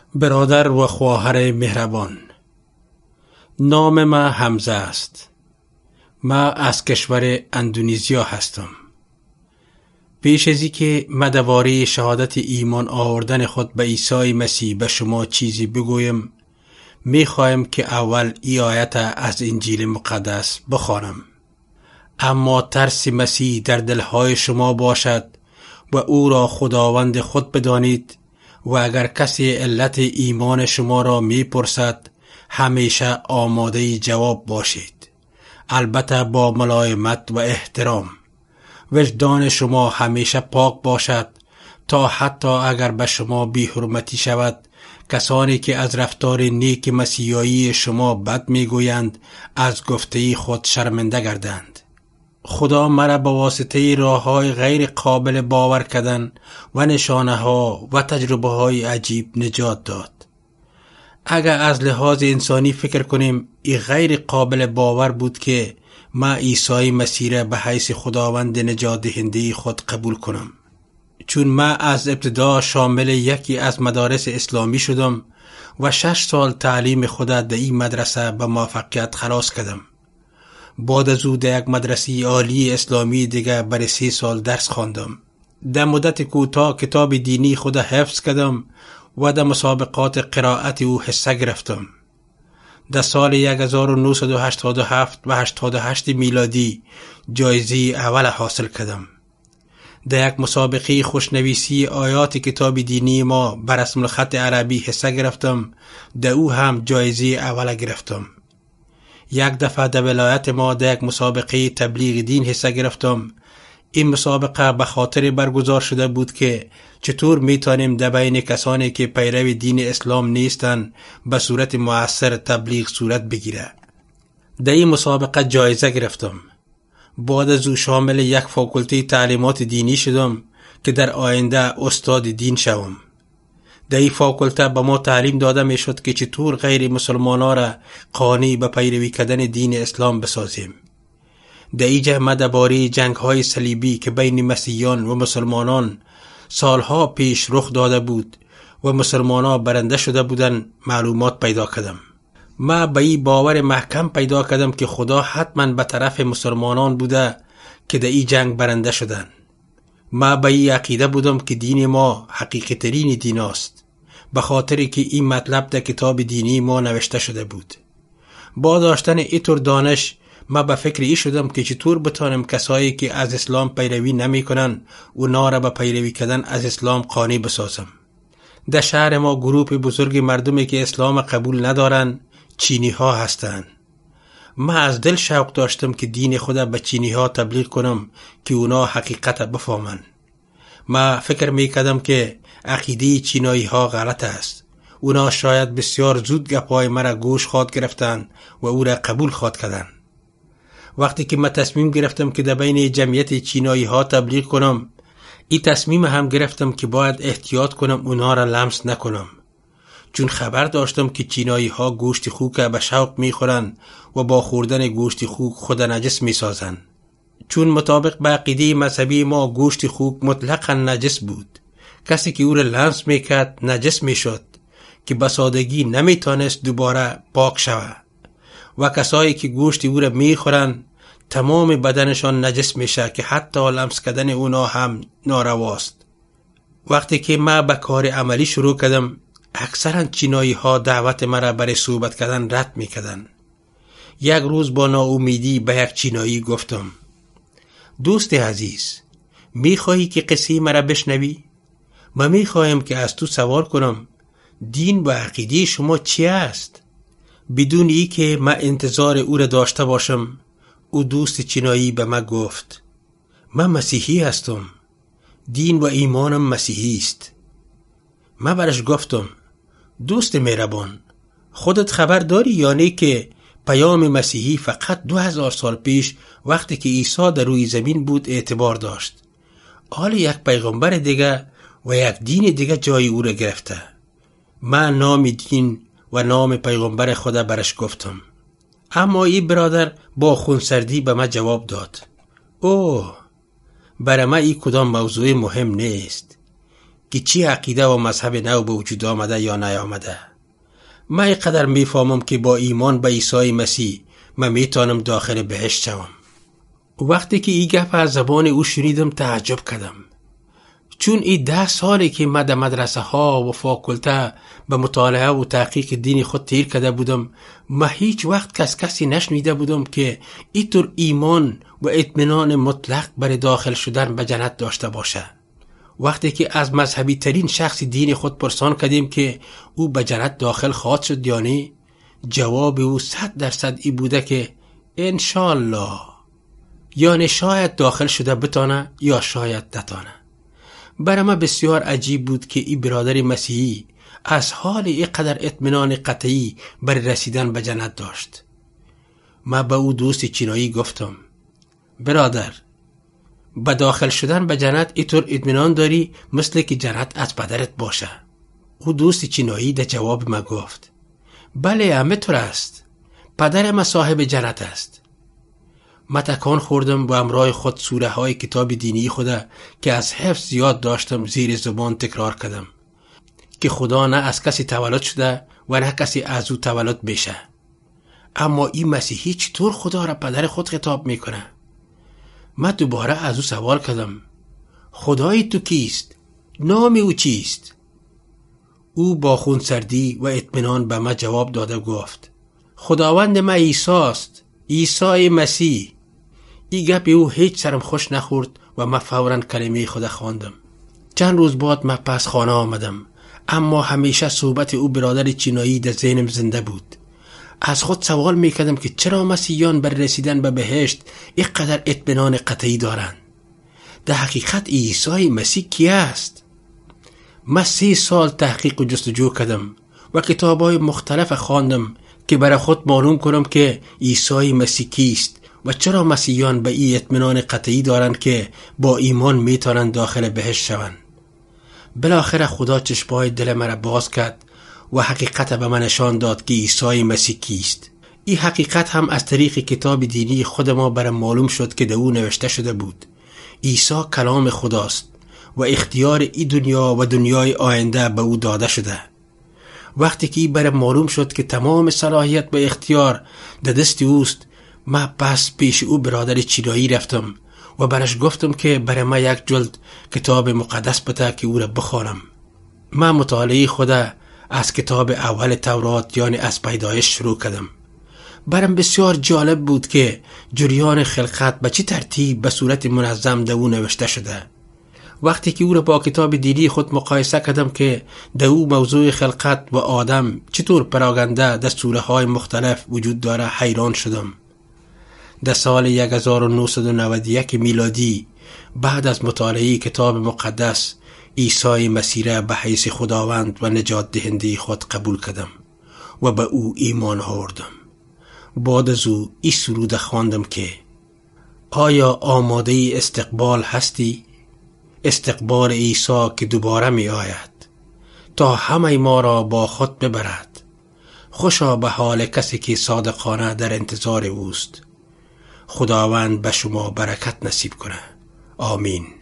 برادر و خواهر مهربان، نام ما حمزه است. ما از کشور اندونزیا هستم. پیش از اینکه من درباره شهادت ایمان آوردن خود به عیسی مسیح به شما چیزی بگویم، میخوایم که اول این آیت از انجیل مقدس بخوانم. اما ترس مسیح در دلهای شما باشد و او را خداوند خود بدانید، و اگر کسی علت ایمان شما را میپرسد همیشه آماده جواب باشید، البته با ملایمت و احترام. وجدان شما همیشه پاک باشد تا حتی اگر به شما بی‌حرمتی شود، کسانی که از رفتار نیک مسیحایی شما بد میگویند از گفته خود شرمنده گردند. خدا مرا به واسطه راه‌های غیر قابل باور کردن و نشانه‌ها و تجربه‌های عجیب نجات داد. اگر از لحاظ انسانی فکر کنیم، این غیر قابل باور بود که ما عیسی مسیح را به حیث خداوند نجات دهنده خود قبول کنم. چون ما از ابتدا شامل یکی از مدارس اسلامی شدم و 6 سال تعلیم خود در این مدرسه به موفقیت خلاص کردم. بعد از او در یک مدرسه عالی اسلامی دیگر برای 3 سال درس خواندم. در مدت کوتاه کتاب دینی خود حفظ کردم و در مسابقات قرائت او حصه گرفتم. در سال 1987 و 88 میلادی جایزه اول حاصل کردم. در یک مسابقه خوشنویسی آیات کتاب دینی ما بر رسم الخط عربی حصه گرفتم. در او هم جایزه اول گرفتم. یک دفعه در ولایت ما در یک مسابقه تبلیغ دین حصه گرفتم. این مسابقه به خاطر برگزار شده بود که چطور میتونیم در بین کسانی که پیرو دین اسلام نیستند به صورت مؤثر تبلیغ صورت بگیره. در این مسابقه جایزه گرفتم. بعد از او شامل یک فاکولته تعلیمات دینی شدم که در آینده استاد دین شوم. در این فاکولته به ما تعلیم داده می شد که چطور غیر مسلمانان را قانع به پیروی کردن دین اسلام بسازیم. در اینجا ما درباره جنگ‌های صلیبی که بین مسیحیان و مسلمانان سالها پیش رخ داده بود و مسلمانان برنده شده بودند معلومات پیدا کردم. ما به این باور محکم پیدا کردم که خدا حتما به طرف مسلمانان بوده که در این جنگ برنده شدند. ما به این عقیده بودم که دین ما حقیقی ترین دین است، به خاطر که این مطلب در کتاب دینی ما نوشته شده بود. با داشتن اینطور دانش ما به فکر ای شدم که چطور بتانم کسایی که از اسلام پیروی نمی کنن اونا را به پیروی کردن از اسلام قانع بسازم. در شهر ما گروه بزرگ مردمی که اسلام قبول ندارن چینی ها هستند. ما از دل شوق داشتم که دین خدا به چینی ها تبلیغ کنم که اونا حقیقت بفهمن. ما فکر می کردم که عقیده چینایی ها غلط است. اونا شاید بسیار زود گپای مرا گوش خواد گرفتن و او را قبول خواد کردن. وقتی که من تصمیم گرفتم که در بین جمعیت چینایی ها تبلیغ کنم، این تصمیم هم گرفتم که باید احتیاط کنم اونها را لمس نکنم. چون خبر داشتم که چینایی ها گوشت خوک به شوق میخورن و با خوردن گوشت خوک خود نجس میسازن. چون مطابق با عقیده مذهبی ما گوشت خوک مطلقاً نجس بود. کسی که او را لمس میکرد نجس میشد که به سادگی نمیتونست دوباره پاک شود. و کسایی که گوشت او را میخورن تمام بدنشان نجس میشه که حتی لمس کردن اونا هم نارواست. وقتی که من به کار عملی شروع کردم، اکثرا چینایی ها دعوت مرا برای صحبت کردن رد میکردن. یک روز با ناامیدی به یک چینایی گفتم: دوست عزیز، میخواهی که قصه مرا بشنوی؟ من میخواهم که از تو سوال کنم دین و عقیده شما چی است؟ بدون ای که من انتظار او را داشته باشم، او دوست چینایی به من گفت: من مسیحی هستم. دین و ایمانم مسیحی است. من برش گفتم: دوست مهربان، خودت خبر داری یا نه که پیام مسیحی فقط 2000 سال پیش وقتی که عیسی در روی زمین بود اعتبار داشت. حال یک پیغمبر دیگه و یک دین دیگه جای او را گرفته. من نام دین و نام پیغمبر خدا برش گفتم. اما این برادر با خونسردی به من جواب داد: اوه، برای من این کدام موضوع مهم نیست. که چی عقیده و مذهب نو به وجود آمده یا نیامده. من اینقدر میفهمم که با ایمان به عیسی مسیح من میتونم داخل بهشت شوم. وقتی که این گپ از زبان او شنیدم تعجب کردم، چون این 10 سالی که من در مدرسه ها و فاکولته به مطالعه و تحقیق دین خود تیر کرده بودم، من هیچ وقت کسی نشنیده بودم که اینطور ایمان و اطمینان مطلق برای داخل شدن به جنت داشته باشه. وقتی که از مذهبی ترین شخص دین خود پرسان کردیم که او به جنت داخل خواهد شد یا نه، جواب او 100% ای بوده که انشالله، یعنی شاید داخل شده بتانه یا شاید نتانه. برای من بسیار عجیب بود که این برادر مسیحی از حال اینقدر اطمینان قطعی برای رسیدن به جنت داشت. من به او دوست چینایی گفتم برادر، به داخل شدن به جنت اینطور اطمینان داری مثل که جنت از پدرت باشه؟ او دوست چینایی در جواب من گفت بله همه طور است، پدر من صاحب جنت است. من تکان خوردم و همراه خود سوره های کتاب دینی خدا که از حفظ زیاد داشتم زیر زبان تکرار کردم که خدا نه از کسی تولد شده و نه کسی از او تولد بشه. اما این مسیحی چطور خدا را پدر خود خطاب میکنه؟ من دوباره از او سوال کردم خدای تو کیست؟ نام او چیست؟ او با خونسردی و اطمینان به من جواب داده گفت خداوند من عیسی است، عیسی مسیح. این گپ او هیچ سرم خوش نخورد و من فوراً کلمه خدا خواندم. چند روز بعد من پس خانه آمدم، اما همیشه صحبت او برادر چینایی در ذهنم زنده بود. از خود سوال میکردم که چرا مسیحیان بر رسیدن به بهشت اینقدر اطمینان قطعی دارند؟ در حقیقت عیسی مسیح کی است؟ من 3 سال تحقیق و جستجو کردم و کتاب‌های مختلف خواندم که برای خود معلوم کنم که عیسی مسیح کیست و چرا مسیحیان به این اطمینان قطعی دارند که با ایمان میتونن داخل بهشت شوند. بالاخره خدا چشمای دل مرا باز کرد و حقیقت به من نشان داد که عیسی مسیح کیست. این حقیقت هم از طریق کتاب دینی خود ما برام معلوم شد که در او نوشته شده بود عیسی کلام خداست و اختیار این دنیا و دنیای آینده به او داده شده. وقتی که این برام معلوم شد که تمام صلاحیت به اختیار در دست اوست، من پس پیش او برادر چینایی رفتم و برش گفتم که برای من 1 جلد کتاب مقدس بده که او را بخوانم. من مطالعه خدا از کتاب اول تورات یعنی از پیدایش شروع کردم. برام بسیار جالب بود که جریان خلقت به چه ترتیب به صورت منظم در او نوشته شده. وقتی که او را با کتاب دینی خود مقایسه کردم که در او موضوع خلقت و آدم چطور پراگنده در سوره های مختلف وجود داره حیران شدم. در سال 1991 میلادی بعد از مطالعه کتاب مقدس عیسی مسیح را به حیث خداوند و نجات دهنده خود قبول کردم و به او ایمان آوردم. بعد از او این سرود خواندم که آیا آماده استقبال هستی؟ استقبال عیسی که دوباره می آید تا همه ما را با خود ببرد. خوشا به حال کسی که صادقانه در انتظار اوست. خداوند به شما برکت نصیب کنه. آمین.